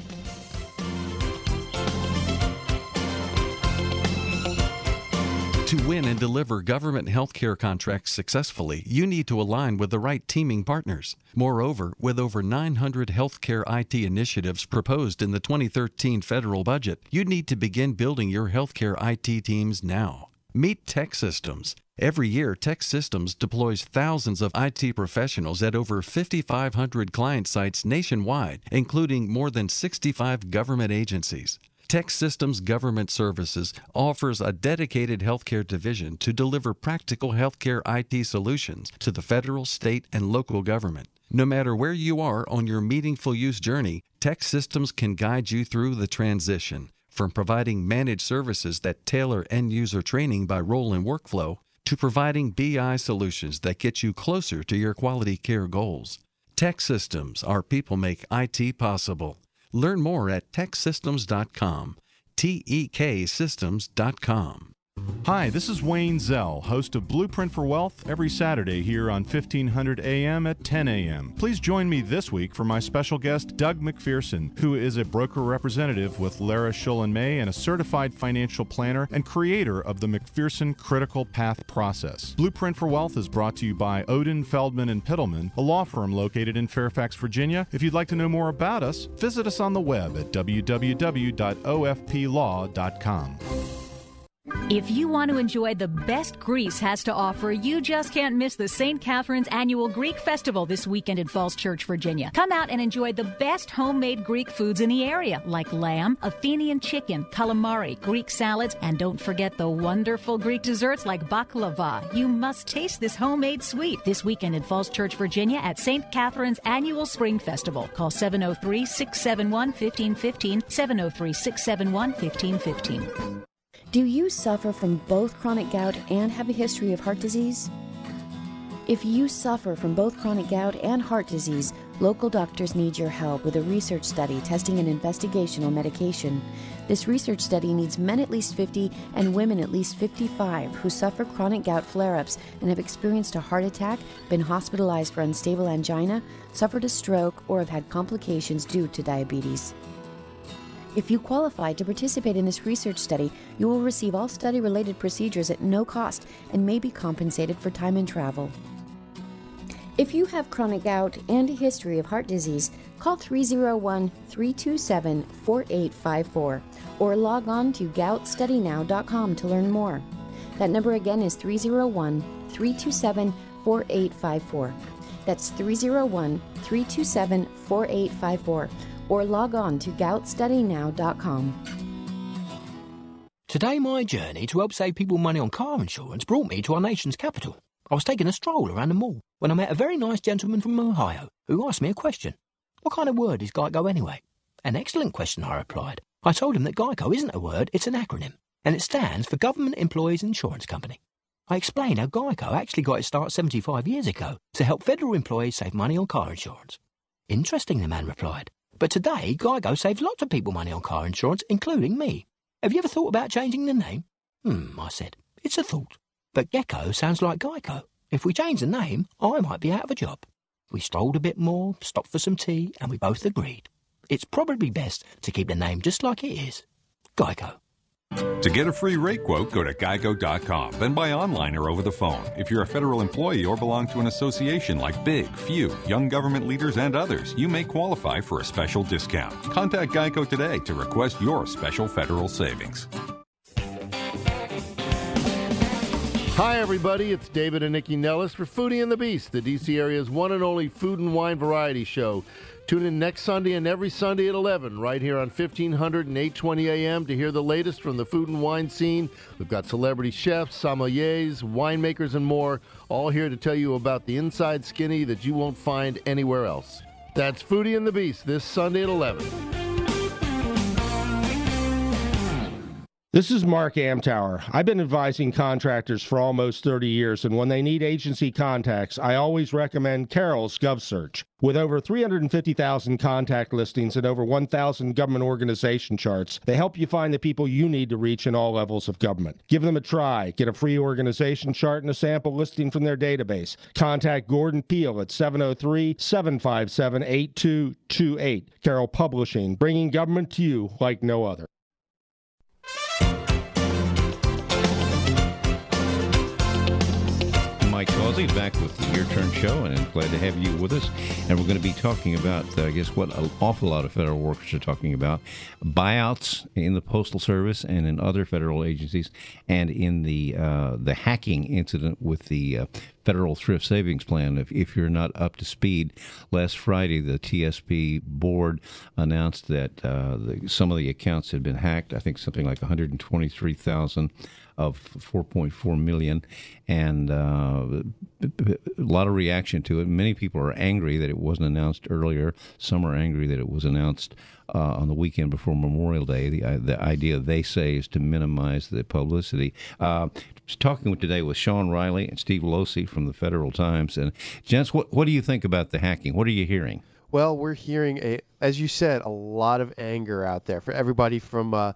To win and deliver government healthcare contracts successfully, you need to align with the right teaming partners. Moreover, with over nine hundred healthcare I T initiatives proposed in the twenty thirteen federal budget, you need to begin building your healthcare I T teams now. Meet TEKsystems. Every year, TEKsystems deploys thousands of I T professionals at over five thousand five hundred client sites nationwide, including more than sixty-five government agencies. TEKsystems Government Services offers a dedicated healthcare division to deliver practical healthcare I T solutions to the federal, state, and local government. No matter where you are on your meaningful use journey, TEKsystems can guide you through the transition, from providing managed services that tailor end-user training by role and workflow, to providing B I solutions that get you closer to your quality care goals. TEKsystems, our people make I T possible. Learn more at tek systems dot com, T E K systems dot com. Hi, this is Wayne Zell, host of Blueprint for Wealth, every Saturday here on fifteen hundred A M at ten A M Please join me this week for my special guest, Doug McPherson, who is a broker representative with Lara Schull May and a certified financial planner and creator of the McPherson Critical Path Process. Blueprint for Wealth is brought to you by Odin, Feldman and Pittleman, a law firm located in Fairfax, Virginia. If you'd like to know more about us, visit us on the web at w w w dot o f p law dot com. If you want to enjoy the best Greece has to offer, you just can't miss the Saint Catherine's Annual Greek Festival this weekend in Falls Church, Virginia. Come out and enjoy the best homemade Greek foods in the area, like lamb, Athenian chicken, calamari, Greek salads, and don't forget the wonderful Greek desserts like baklava. You must taste this homemade sweet this weekend in Falls Church, Virginia at Saint Catherine's Annual Spring Festival. Call seven oh three, six seven one, one five one five, seven oh three, six seven one, one five one five. Do you suffer from both chronic gout and have a history of heart disease? If you suffer from both chronic gout and heart disease, local doctors need your help with a research study testing an investigational medication. This research study needs men at least fifty and women at least fifty-five who suffer chronic gout flare-ups and have experienced a heart attack, been hospitalized for unstable angina, suffered a stroke, or have had complications due to diabetes. If you qualify to participate in this research study, you will receive all study-related procedures at no cost and may be compensated for time and travel. If you have chronic gout and a history of heart disease, call three oh one, three two seven, four eight five four or log on to gout study now dot com to learn more. That number again is three oh one, three two seven, four eight five four. That's three oh one, three two seven, four eight five four. Or log on to gout study now dot com. Today, my journey to help save people money on car insurance brought me to our nation's capital. I was taking a stroll around the mall when I met a very nice gentleman from Ohio who asked me a question. What kind of word is GEICO anyway? An excellent question, I replied. I told him that GEICO isn't a word, it's an acronym. and it stands for Government Employees Insurance Company. I explained how Geico actually got its start seventy-five years ago to help federal employees save money on car insurance. Interesting, the man replied. But today, Geico saves lots of people money on car insurance, including me. Have you ever thought about changing the name? Hmm, I said. It's a thought. But Gecko sounds like Geico. If we change the name, I might be out of a job. We strolled a bit more, stopped for some tea, and we both agreed. It's probably best to keep the name just like it is. Geico. To get a free rate quote, go to geico dot com, then buy online or over the phone. If you're a federal employee or belong to an association like Big, Few, Young Government Leaders, and others, you may qualify for a special discount. Contact Geico today to request your special federal savings. Hi, everybody. It's David and Nikki Nellis for Foodie and the Beast, the D C area's one and only food and wine variety show. Tune in next Sunday and every Sunday at eleven, right here on fifteen hundred and eight twenty A M to hear the latest from the food and wine scene. We've got celebrity chefs, sommeliers, winemakers, and more, all here to tell you about the inside skinny that you won't find anywhere else. That's Foodie and the Beast this Sunday at eleven. This is Mark Amtower. I've been advising contractors for almost thirty years, and when they need agency contacts, I always recommend Carroll's GovSearch. With over three hundred fifty thousand contact listings and over one thousand government organization charts, they help you find the people you need to reach in all levels of government. Give them a try. Get a free organization chart and a sample listing from their database. Contact Gordon Peel at seven oh three, seven five seven, eight two two eight. Carroll Publishing, bringing government to you like no other. Mike Causey back with the Your Turn Show, and glad to have you with us. And we're going to be talking about, uh, I guess, what an awful lot of federal workers are talking about: buyouts in the Postal Service and in other federal agencies, and in the uh, the hacking incident with the uh, Federal Thrift Savings Plan. If, if you're not up to speed, last Friday the T S P board announced that uh, the, some of the accounts had been hacked. I think something like one hundred twenty-three thousand of four point four million, and uh, a lot of reaction to it. Many people are angry that it wasn't announced earlier. Some are angry that it was announced uh, on the weekend before Memorial Day. The, uh, the idea, they say, is to minimize the publicity. Uh, just talking today with Sean Riley and Steve Losey from the Federal Times. And gents, what, what do you think about the hacking? What are you hearing? Well, we're hearing, a, as you said, a lot of anger out there for everybody from uh,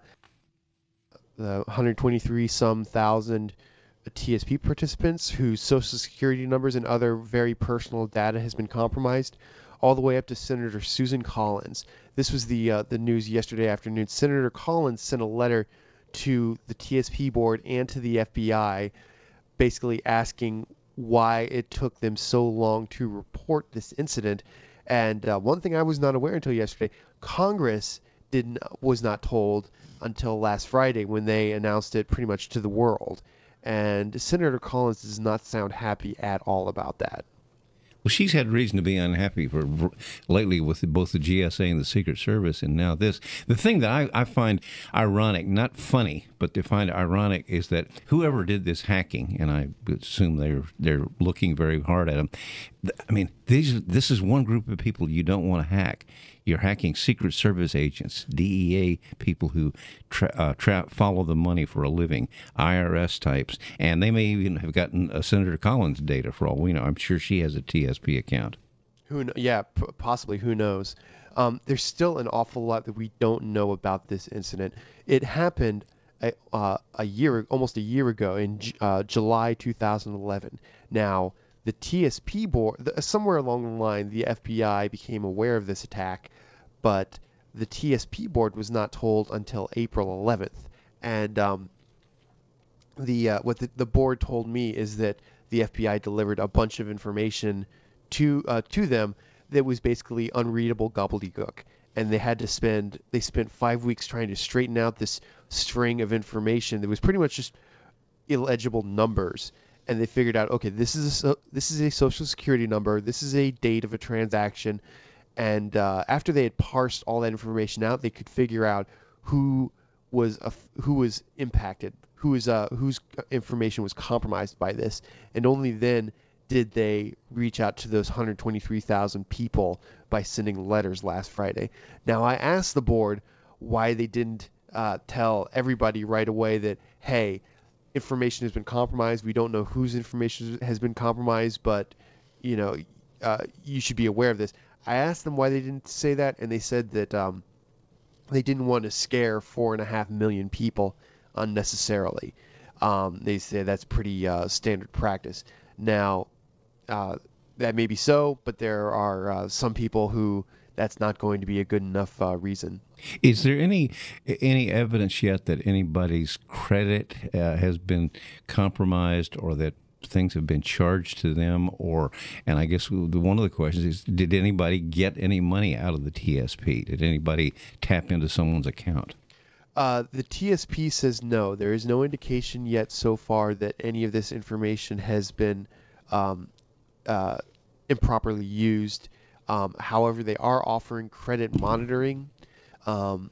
the one hundred twenty-three some thousand T S P participants whose Social Security numbers and other very personal data has been compromised, all the way up to Senator Susan Collins. This was the uh, the news yesterday afternoon. Senator Collins sent a letter to the T S P board and to the F B I, basically asking why it took them so long to report this incident. And uh, one thing I was not aware until yesterday, Congress didn't was not told until last Friday when they announced it pretty much to the world. And Senator Collins does not sound happy at all about that. Well, she's had reason to be unhappy for lately with both the G S A and the Secret Service, and now this. The thing that I, I find ironic, not funny, but to find ironic, is that whoever did this hacking, and I assume they're they're looking very hard at them. I mean, these this is one group of people you don't want to hack. You're hacking Secret Service agents, D E A people who tra- uh, tra- follow the money for a living, I R S types, and they may even have gotten uh, Senator Collins' data for all we know. I'm sure she has a T S P account. Who? Kn- yeah, p- possibly. Who knows? Um, there's still an awful lot that we don't know about this incident. It happened a, uh, a year, almost a year ago, in uh, July two thousand eleven. Now, the T S P board, the, somewhere along the line, the F B I became aware of this attack, but the T S P board was not told until April eleventh. And um, the uh, what the, the board told me is that the F B I delivered a bunch of information to uh, to them that was basically unreadable gobbledygook, and they had to spend they spent five weeks trying to straighten out this string of information that was pretty much just illegible numbers. And they figured out, okay, this is a, this is a Social Security number, this is a date of a transaction, and uh, after they had parsed all that information out, they could figure out who was a, who was impacted, who was uh, whose information was compromised by this, and only then did they reach out to those one hundred twenty-three thousand people by sending letters last Friday. Now, I asked the board why they didn't uh, tell everybody right away that, hey, information has been compromised. We don't know whose information has been compromised, but, you know, uh, you should be aware of this. I asked them why they didn't say that, and they said that um, they didn't want to scare four and a half million people unnecessarily. Um, they say that's pretty uh, standard practice. Now, uh, that may be so, but there are uh, some people who that's not going to be a good enough uh, reason. Is there any any evidence yet that anybody's credit uh, has been compromised, or that things have been charged to them? Or, and I guess the, one of the questions is, did anybody get any money out of the T S P? Did anybody tap into someone's account? Uh, the T S P says no. There is no indication yet so far that any of this information has been um, uh, improperly used. Um, however, they are offering credit monitoring um,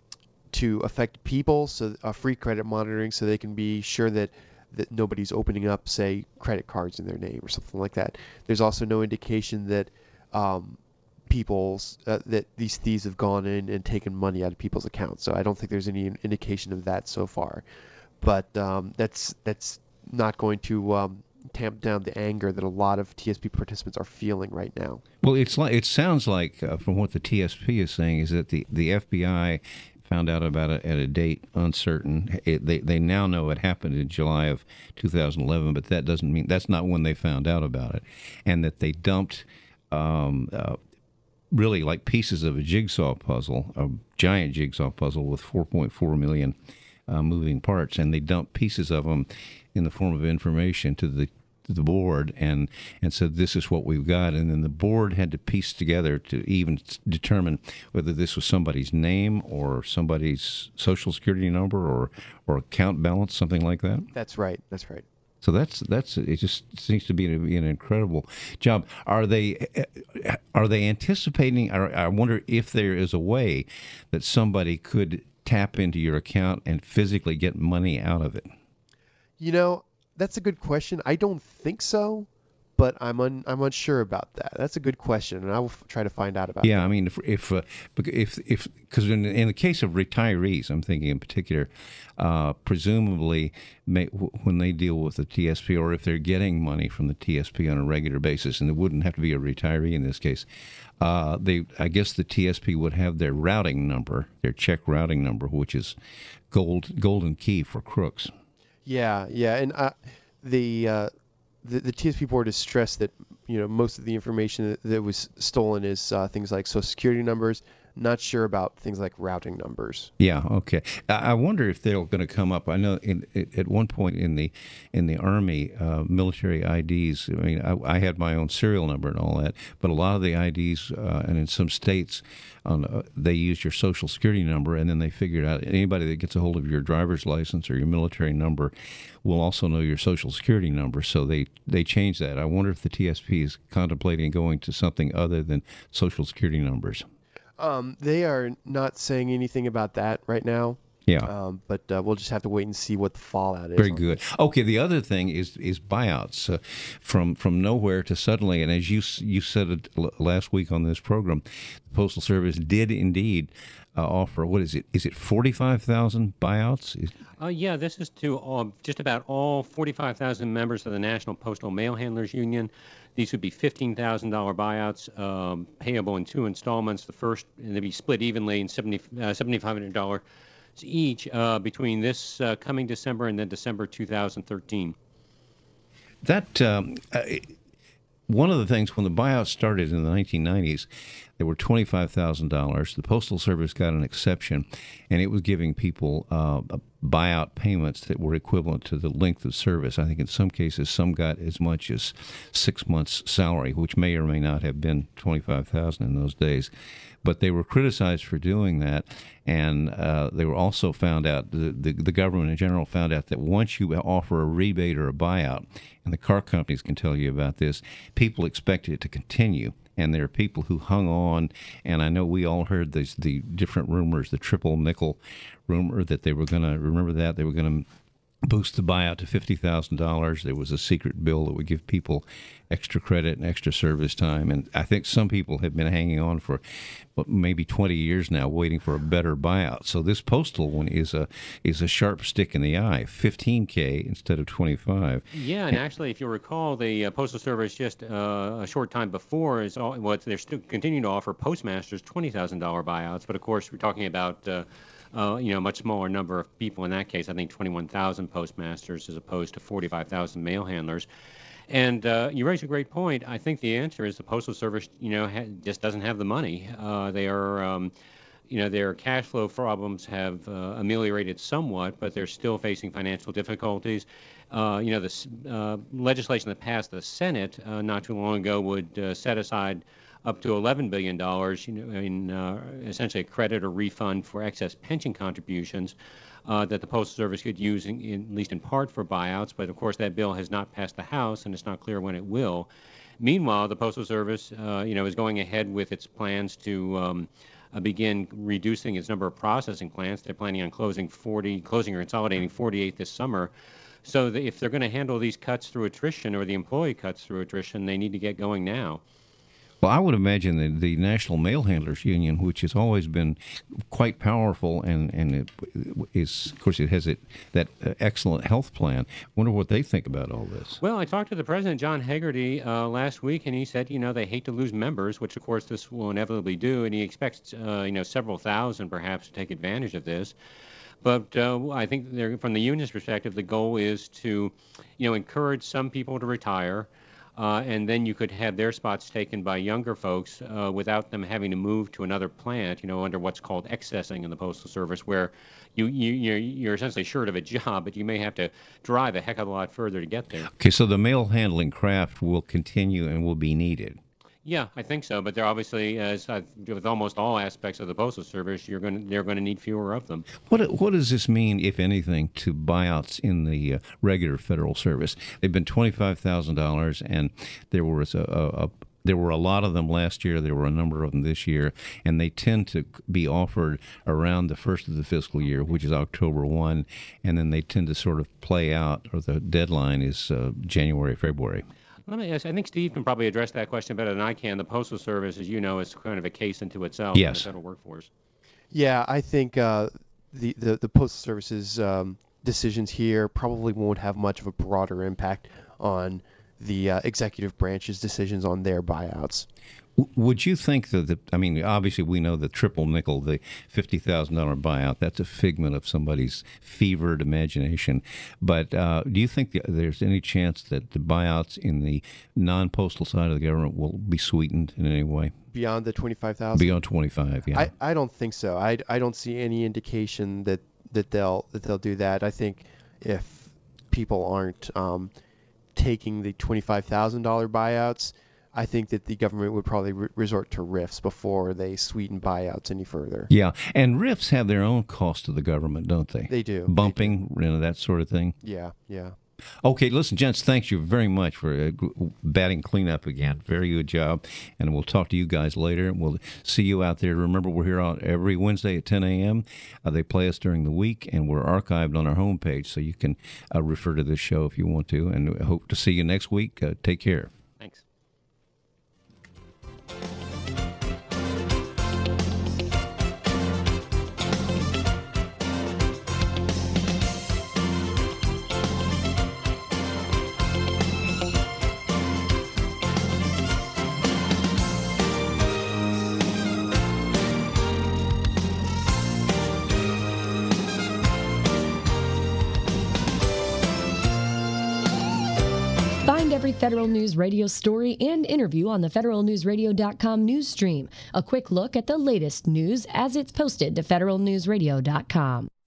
to affected people, so uh, free credit monitoring, so they can be sure that, that nobody's opening up, say, credit cards in their name or something like that. There's also no indication that um, people's uh, that these thieves have gone in and taken money out of people's accounts. So I don't think there's any indication of that so far. But um, that's that's not going to um, tamp down the anger that a lot of T S P participants are feeling right now. Well, it's like it sounds like uh, from what the T S P is saying is that the, the F B I found out about it at a date uncertain. It, they they now know it happened in July of two thousand eleven, but that doesn't mean that's not when they found out about it, and that they dumped um, uh, really like pieces of a jigsaw puzzle, a giant jigsaw puzzle with four point four million uh, moving parts, and they dumped pieces of them in the form of information to the to the board and and said, this is what we've got. And then the board had to piece together to even determine whether this was somebody's name or somebody's social security number or or account balance, something like that. That's right. That's right. So that's that's it. Just seems to be an, an incredible job. Are they are they anticipating? I wonder if there is a way that somebody could tap into your account and physically get money out of it. You know, that's a good question. I don't think so, but I'm un, I'm unsure about that. That's a good question, and I will f- try to find out about. Yeah, that. I mean, if if uh, if if because in, in the case of retirees, I'm thinking in particular, uh, presumably may, when they deal with the T S P, or if they're getting money from the T S P on a regular basis, and it wouldn't have to be a retiree in this case, uh, they I guess the T S P would have their routing number, their check routing number, which is gold golden key for crooks. Yeah, yeah, and uh, the, uh, the the T S P board has stressed that you know most of the information that, that was stolen is uh, things like social security numbers. Not sure about things like routing numbers. Yeah, okay. I wonder if they're going to come up. I know in, at one point in the in the Army, uh, military I Ds. I mean, I, I had my own serial number and all that, but a lot of the I Ds, uh, and in some states, on, uh, they use your social security number, and then they figured out anybody that gets a hold of your driver's license or your military number will also know your social security number. So they they changed that. I wonder if the T S P is contemplating going to something other than social security numbers. Um, they are not saying anything about that right now. Yeah. Um, but uh, we'll just have to wait and see what the fallout is. Very good. Okay. The other thing is is buyouts uh, from from nowhere to suddenly. And as you you said it last week on this program, the Postal Service did indeed uh, offer. What is it? Is it forty-five thousand buyouts? Is, Uh, yeah, this is to all, just about all forty-five thousand members of the National Postal Mail Handlers Union. These would be fifteen thousand dollars buyouts um, payable in two installments. The first, and they'd be split evenly in seventy, uh, seven thousand five hundred dollars each uh, between this uh, coming December and then December two thousand thirteen. That um, uh, one of the things when the buyout started in the nineteen nineties, they were twenty-five thousand dollars. The Postal Service got an exception, and it was giving people uh, buyout payments that were equivalent to the length of service. I think in some cases, some got as much as six months' salary, which may or may not have been twenty-five thousand dollars in those days. But they were criticized for doing that, and uh, they were also found out, the, the, the government in general found out that once you offer a rebate or a buyout, and the car companies can tell you about this, people expect it to continue. And there are people who hung on, and I know we all heard these, the different rumors, the triple nickel rumor that they were going to, remember that, they were going to boost the buyout to fifty thousand dollars. There was a secret bill that would give people extra credit and extra service time. And I think some people have been hanging on for well, maybe twenty years now, waiting for a better buyout. So this postal one is a is a sharp stick in the eye, fifteen K instead of twenty-five. Yeah, and actually, if you recall, the uh, Postal Service just uh, a short time before is all, well, they're still continuing to offer postmasters twenty thousand dollars buyouts. But of course, we're talking about uh, uh, you know a much smaller number of people in that case. I think twenty-one thousand postmasters as opposed to forty-five thousand mail handlers. And uh, you raise a great point. I think the answer is the Postal Service, you know, ha- just doesn't have the money. Uh, they are, um, you know, their cash flow problems have uh, ameliorated somewhat, but they're still facing financial difficulties. Uh, you know, the uh, legislation that passed the Senate uh, not too long ago would uh, set aside up to eleven billion dollars, you know, in uh, essentially a credit or refund for excess pension contributions. Uh, that the Postal Service could use, in, in, at least in part, for buyouts. But, of course, that bill has not passed the House, and it's not clear when it will. Meanwhile, the Postal Service, uh, you know, is going ahead with its plans to um, uh, begin reducing its number of processing plants. They're planning on closing forty, closing or consolidating forty-eight this summer. So that if they're going to handle these cuts through attrition or the employee cuts through attrition, they need to get going now. Well, I would imagine that the National Mail Handlers Union, which has always been quite powerful, and, and it is, of course, it has it, that uh, excellent health plan. I wonder what they think about all this. Well, I talked to the president, John Hegarty, uh, last week, and he said, you know, they hate to lose members, which, of course, this will inevitably do, and he expects, uh, you know, several thousand, perhaps, to take advantage of this. But uh, I think they're, from the union's perspective, the goal is to, you know, encourage some people to retire. Uh, and then you could have their spots taken by younger folks uh, without them having to move to another plant, you know, under what's called excessing in the Postal Service, where you, you, you're, you're essentially short of a job, but you may have to drive a heck of a lot further to get there. Okay, so the mail handling craft will continue and will be needed. Yeah, I think so. But they're obviously, as uh, with almost all aspects of the Postal Service, you're going to, they're going to need fewer of them. What what does this mean, if anything, to buyouts in the uh, regular federal service? They've been twenty-five thousand dollars, and there was a, a, a there were a lot of them last year. There were a number of them this year, and they tend to be offered around the first of the fiscal year, which is October first, and then they tend to sort of play out, or the deadline is uh, January, February. Let me ask, I think Steve can probably address that question better than I can. The Postal Service, as you know, is kind of a case unto itself yes. in the federal workforce. Yeah, I think uh, the, the, the Postal Service's um, decisions here probably won't have much of a broader impact on the uh, executive branch's decisions on their buyouts. Would you think that, the, I mean, obviously we know the triple nickel, the fifty thousand dollars buyout, that's a figment of somebody's fevered imagination. But uh, do you think the, there's any chance that the buyouts in the non-postal side of the government will be sweetened in any way? Beyond the twenty-five thousand dollars? Beyond twenty-five, yeah. I, I don't think so. I, I don't see any indication that, that they'll that they'll do that. I think if people aren't um, taking the twenty-five thousand dollars buyouts, I think that the government would probably re- resort to R I Fs before they sweeten buyouts any further. Yeah, and R I Fs have their own cost to the government, don't they? They do. Bumping, they do. You know, that sort of thing. Yeah, yeah. Okay, listen, gents, thanks you very much for uh, batting cleanup again. Very good job. And we'll talk to you guys later. We'll see you out there. Remember, we're here on every Wednesday at ten a.m. Uh, they play us during the week, and we're archived on our homepage, so you can uh, refer to this show if you want to. And we hope to see you next week. Uh, take care. Thanks. Find every Federal News Radio story and interview on the federal news radio dot com news stream. A quick look at the latest news as it's posted to federal news radio dot com.